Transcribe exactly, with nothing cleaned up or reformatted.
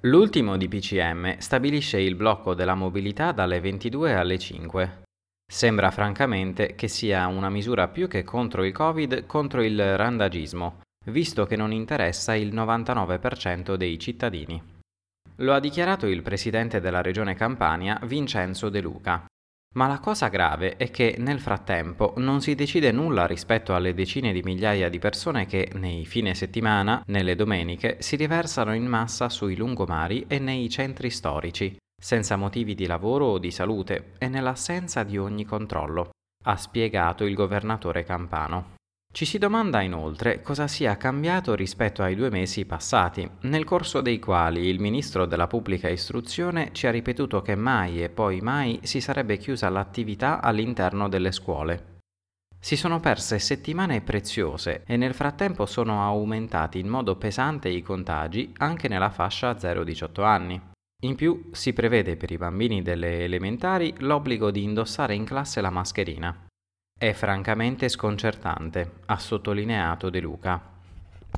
L'ultimo D P C M stabilisce il blocco della mobilità dalle ventidue alle cinque. Sembra francamente che sia una misura più che contro il Covid contro il randagismo, visto che non interessa il novantanove per cento dei cittadini. Lo ha dichiarato il presidente della regione Campania, Vincenzo De Luca. Ma la cosa grave è che nel frattempo non si decide nulla rispetto alle decine di migliaia di persone che nei fine settimana, nelle domeniche, si riversano in massa sui lungomari e nei centri storici, senza motivi di lavoro o di salute e nell'assenza di ogni controllo, ha spiegato il governatore campano. Ci si domanda inoltre cosa sia cambiato rispetto ai due mesi passati, nel corso dei quali il ministro della pubblica istruzione ci ha ripetuto che mai e poi mai si sarebbe chiusa l'attività all'interno delle scuole. Si sono perse settimane preziose e nel frattempo sono aumentati in modo pesante i contagi anche nella fascia zero diciotto anni. In più si prevede per i bambini delle elementari l'obbligo di indossare in classe la mascherina. È francamente sconcertante, ha sottolineato De Luca.